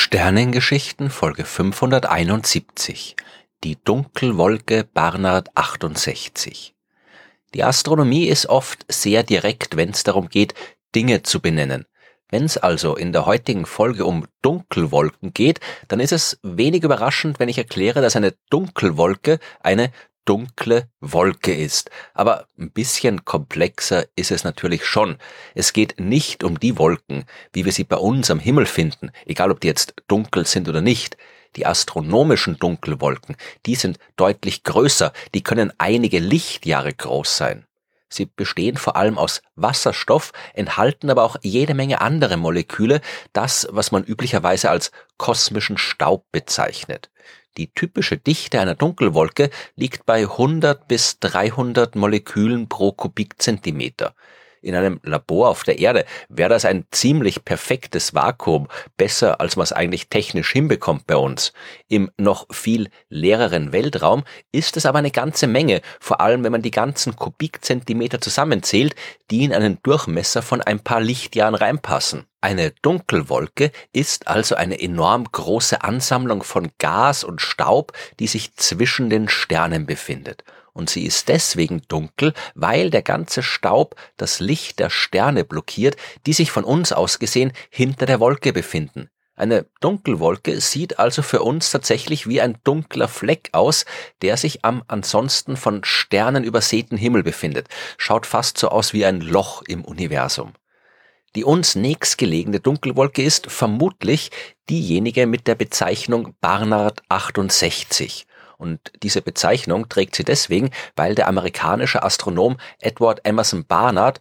Sternengeschichten Folge 571. Die Dunkelwolke Barnard 68. Die Astronomie ist oft sehr direkt, wenn es darum geht, Dinge zu benennen. Wenn es also in der heutigen Folge um Dunkelwolken geht, dann ist es wenig überraschend, wenn ich erkläre, dass eine Dunkelwolke eine dunkle Wolke ist. Aber ein bisschen komplexer ist es natürlich schon. Es geht nicht um die Wolken, wie wir sie bei uns am Himmel finden, egal ob die jetzt dunkel sind oder nicht. Die astronomischen Dunkelwolken, die sind deutlich größer, die können einige Lichtjahre groß sein. Sie bestehen vor allem aus Wasserstoff, enthalten aber auch jede Menge andere Moleküle, das, was man üblicherweise als kosmischen Staub bezeichnet. Die typische Dichte einer Dunkelwolke liegt bei 100 bis 300 Molekülen pro Kubikzentimeter. In einem Labor auf der Erde wäre das ein ziemlich perfektes Vakuum, besser als man es eigentlich technisch hinbekommt bei uns. Im noch viel leereren Weltraum ist es aber eine ganze Menge, vor allem wenn man die ganzen Kubikzentimeter zusammenzählt, die in einen Durchmesser von ein paar Lichtjahren reinpassen. Eine Dunkelwolke ist also eine enorm große Ansammlung von Gas und Staub, die sich zwischen den Sternen befindet. Und sie ist deswegen dunkel, weil der ganze Staub das Licht der Sterne blockiert, die sich von uns aus gesehen hinter der Wolke befinden. Eine Dunkelwolke sieht also für uns tatsächlich wie ein dunkler Fleck aus, der sich am ansonsten von Sternen übersäten Himmel befindet. Schaut fast so aus wie ein Loch im Universum. Die uns nächstgelegene Dunkelwolke ist vermutlich diejenige mit der Bezeichnung Barnard 68. Und diese Bezeichnung trägt sie deswegen, weil der amerikanische Astronom Edward Emerson Barnard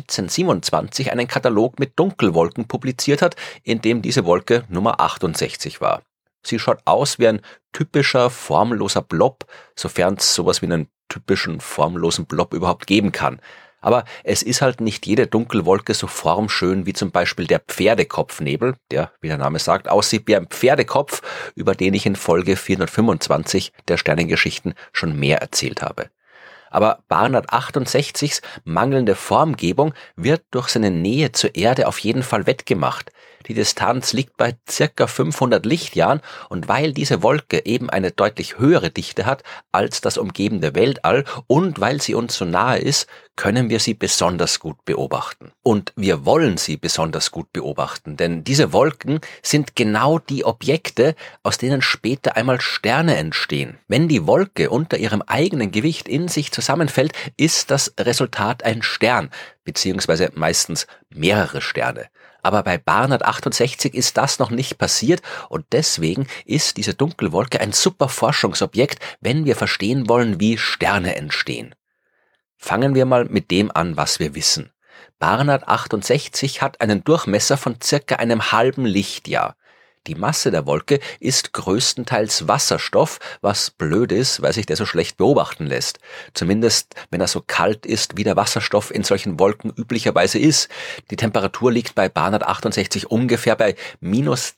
1927 einen Katalog mit Dunkelwolken publiziert hat, in dem diese Wolke Nummer 68 war. Sie schaut aus wie ein typischer formloser Blob, sofern es sowas wie einen typischen formlosen Blob überhaupt geben kann. Aber es ist halt nicht jede Dunkelwolke so formschön wie zum Beispiel der Pferdekopfnebel, der, wie der Name sagt, aussieht wie ein Pferdekopf, über den ich in Folge 425 der Sternengeschichten schon mehr erzählt habe. Aber Barnard 68s mangelnde Formgebung wird durch seine Nähe zur Erde auf jeden Fall wettgemacht. Die Distanz liegt bei circa 500 Lichtjahren und weil diese Wolke eben eine deutlich höhere Dichte hat als das umgebende Weltall und weil sie uns so nahe ist, können wir sie besonders gut beobachten. Und wir wollen sie besonders gut beobachten, denn diese Wolken sind genau die Objekte, aus denen später einmal Sterne entstehen. Wenn die Wolke unter ihrem eigenen Gewicht in sich zusammenfällt, ist das Resultat ein Stern, beziehungsweise meistens mehrere Sterne. Aber bei Barnard 68 ist das noch nicht passiert und deswegen ist diese Dunkelwolke ein super Forschungsobjekt, wenn wir verstehen wollen, wie Sterne entstehen. Fangen wir mal mit dem an, was wir wissen. Barnard 68 hat einen Durchmesser von circa einem halben Lichtjahr. Die Masse der Wolke ist größtenteils Wasserstoff, was blöd ist, weil sich der so schlecht beobachten lässt. Zumindest, wenn er so kalt ist, wie der Wasserstoff in solchen Wolken üblicherweise ist. Die Temperatur liegt bei Barnard 68 ungefähr bei minus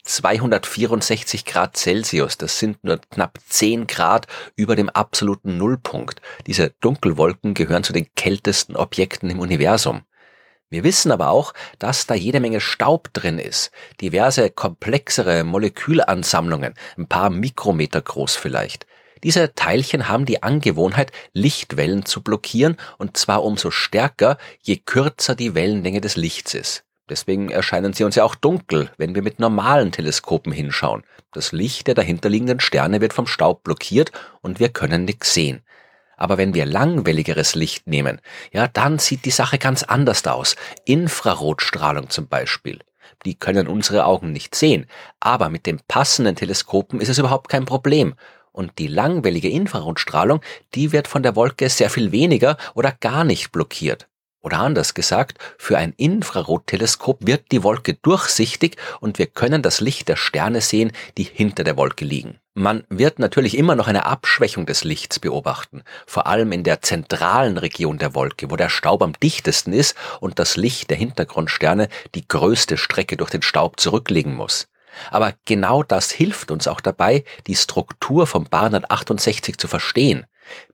264 Grad Celsius. Das sind nur knapp 10 Grad über dem absoluten Nullpunkt. Diese Dunkelwolken gehören zu den kältesten Objekten im Universum. Wir wissen aber auch, dass da jede Menge Staub drin ist, diverse komplexere Molekülansammlungen, ein paar Mikrometer groß vielleicht. Diese Teilchen haben die Angewohnheit, Lichtwellen zu blockieren und zwar umso stärker, je kürzer die Wellenlänge des Lichts ist. Deswegen erscheinen sie uns ja auch dunkel, wenn wir mit normalen Teleskopen hinschauen. Das Licht der dahinterliegenden Sterne wird vom Staub blockiert und wir können nichts sehen. Aber wenn wir langwelligeres Licht nehmen, ja, dann sieht die Sache ganz anders aus. Infrarotstrahlung zum Beispiel. Die können unsere Augen nicht sehen, aber mit den passenden Teleskopen ist es überhaupt kein Problem. Und die langwellige Infrarotstrahlung, die wird von der Wolke sehr viel weniger oder gar nicht blockiert. Oder anders gesagt, für ein Infrarotteleskop wird die Wolke durchsichtig und wir können das Licht der Sterne sehen, die hinter der Wolke liegen. Man wird natürlich immer noch eine Abschwächung des Lichts beobachten, vor allem in der zentralen Region der Wolke, wo der Staub am dichtesten ist und das Licht der Hintergrundsterne die größte Strecke durch den Staub zurücklegen muss. Aber genau das hilft uns auch dabei, die Struktur von Barnard 68 zu verstehen.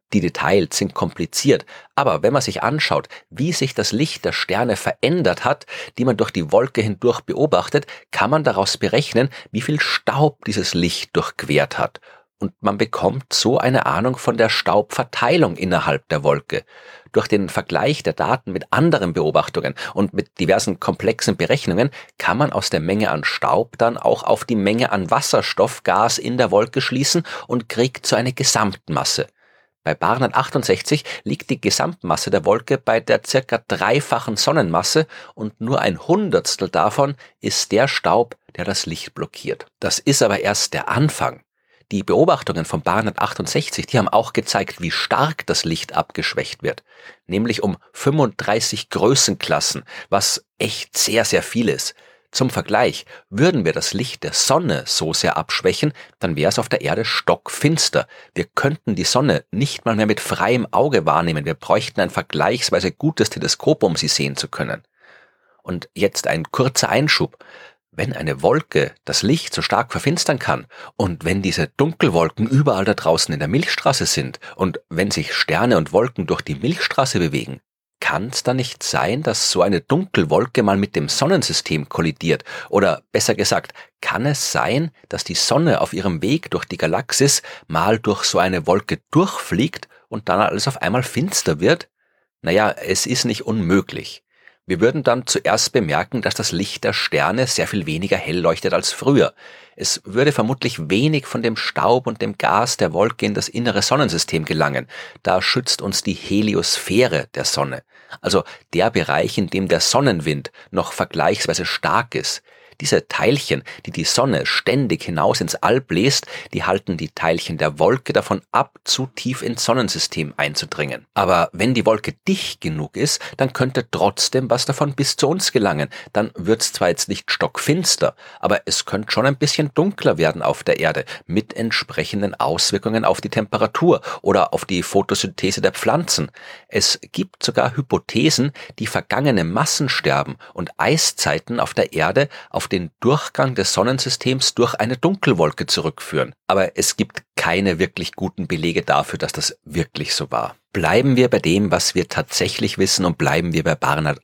Die Details sind kompliziert, aber wenn man sich anschaut, wie sich das Licht der Sterne verändert hat, die man durch die Wolke hindurch beobachtet, kann man daraus berechnen, wie viel Staub dieses Licht durchquert hat. Und man bekommt so eine Ahnung von der Staubverteilung innerhalb der Wolke. Durch den Vergleich der Daten mit anderen Beobachtungen und mit diversen komplexen Berechnungen kann man aus der Menge an Staub dann auch auf die Menge an Wasserstoffgas in der Wolke schließen und kriegt so eine Gesamtmasse. Bei Barnard 68 liegt die Gesamtmasse der Wolke bei der circa dreifachen Sonnenmasse und nur ein Hundertstel davon ist der Staub, der das Licht blockiert. Das ist aber erst der Anfang. Die Beobachtungen von Barnard 68, die haben auch gezeigt, wie stark das Licht abgeschwächt wird, nämlich um 35 Größenklassen, was echt sehr, sehr viel ist. Zum Vergleich, würden wir das Licht der Sonne so sehr abschwächen, dann wäre es auf der Erde stockfinster. Wir könnten die Sonne nicht mal mehr mit freiem Auge wahrnehmen. Wir bräuchten ein vergleichsweise gutes Teleskop, um sie sehen zu können. Und jetzt ein kurzer Einschub. Wenn eine Wolke das Licht so stark verfinstern kann und wenn diese Dunkelwolken überall da draußen in der Milchstraße sind und wenn sich Sterne und Wolken durch die Milchstraße bewegen, kann es da nicht sein, dass so eine Dunkelwolke mal mit dem Sonnensystem kollidiert? Oder besser gesagt, kann es sein, dass die Sonne auf ihrem Weg durch die Galaxis mal durch so eine Wolke durchfliegt und dann alles auf einmal finster wird? Naja, es ist nicht unmöglich. Wir würden dann zuerst bemerken, dass das Licht der Sterne sehr viel weniger hell leuchtet als früher. Es würde vermutlich wenig von dem Staub und dem Gas der Wolke in das innere Sonnensystem gelangen. Da schützt uns die Heliosphäre der Sonne, also der Bereich, in dem der Sonnenwind noch vergleichsweise stark ist. Diese Teilchen, die die Sonne ständig hinaus ins All bläst, die halten die Teilchen der Wolke davon ab, zu tief ins Sonnensystem einzudringen. Aber wenn die Wolke dicht genug ist, dann könnte trotzdem was davon bis zu uns gelangen. Dann wird's zwar jetzt nicht stockfinster, aber es könnte schon ein bisschen dunkler werden auf der Erde, mit entsprechenden Auswirkungen auf die Temperatur oder auf die Photosynthese der Pflanzen. Es gibt sogar Hypothesen, die vergangene Massensterben und Eiszeiten auf der Erde auf den Durchgang des Sonnensystems durch eine Dunkelwolke zurückführen. Aber es gibt keine wirklich guten Belege dafür, dass das wirklich so war. Bleiben wir bei dem, was wir tatsächlich wissen und bleiben wir bei Barnard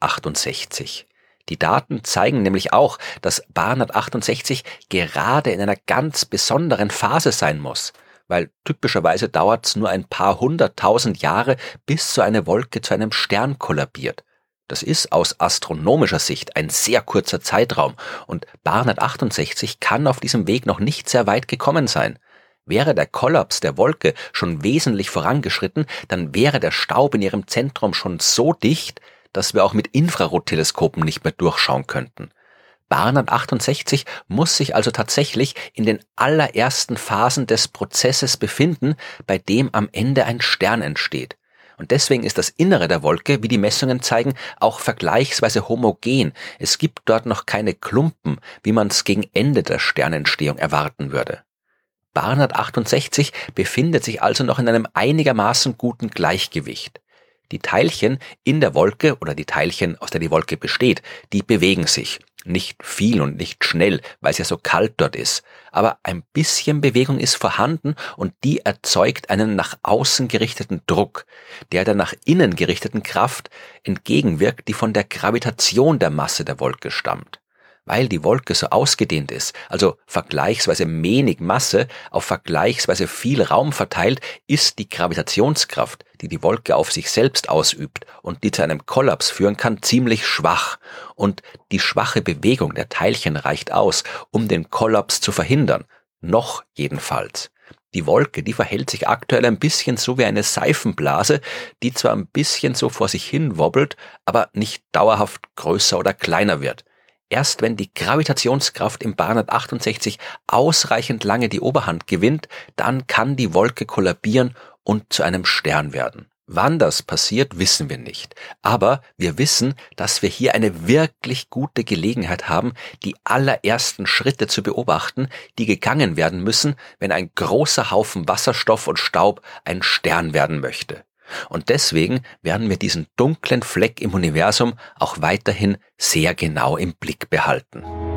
68. Die Daten zeigen nämlich auch, dass Barnard 68 gerade in einer ganz besonderen Phase sein muss, weil typischerweise dauert es nur ein paar 100.000 Jahre, bis so eine Wolke zu einem Stern kollabiert. Das ist aus astronomischer Sicht ein sehr kurzer Zeitraum und Barnard 68 kann auf diesem Weg noch nicht sehr weit gekommen sein. Wäre der Kollaps der Wolke schon wesentlich vorangeschritten, dann wäre der Staub in ihrem Zentrum schon so dicht, dass wir auch mit Infrarotteleskopen nicht mehr durchschauen könnten. Barnard 68 muss sich also tatsächlich in den allerersten Phasen des Prozesses befinden, bei dem am Ende ein Stern entsteht. Und deswegen ist das Innere der Wolke, wie die Messungen zeigen, auch vergleichsweise homogen. Es gibt dort noch keine Klumpen, wie man es gegen Ende der Sternentstehung erwarten würde. Barnard 68 befindet sich also noch in einem einigermaßen guten Gleichgewicht. Die Teilchen in der Wolke oder die Teilchen, aus der die Wolke besteht, die bewegen sich. Nicht viel und nicht schnell, weil es ja so kalt dort ist. Aber ein bisschen Bewegung ist vorhanden und die erzeugt einen nach außen gerichteten Druck, der nach innen gerichteten Kraft entgegenwirkt, die von der Gravitation der Masse der Wolke stammt. Weil die Wolke so ausgedehnt ist, also vergleichsweise wenig Masse auf vergleichsweise viel Raum verteilt, ist die Gravitationskraft, die die Wolke auf sich selbst ausübt und die zu einem Kollaps führen kann, ziemlich schwach. Und die schwache Bewegung der Teilchen reicht aus, um den Kollaps zu verhindern. Noch jedenfalls. Die Wolke, die verhält sich aktuell ein bisschen so wie eine Seifenblase, die zwar ein bisschen so vor sich hin wobbelt, aber nicht dauerhaft größer oder kleiner wird. Erst wenn die Gravitationskraft im Barnard 68 ausreichend lange die Oberhand gewinnt, dann kann die Wolke kollabieren und zu einem Stern werden. Wann das passiert, wissen wir nicht. Aber wir wissen, dass wir hier eine wirklich gute Gelegenheit haben, die allerersten Schritte zu beobachten, die gegangen werden müssen, wenn ein großer Haufen Wasserstoff und Staub ein Stern werden möchte. Und deswegen werden wir diesen dunklen Fleck im Universum auch weiterhin sehr genau im Blick behalten.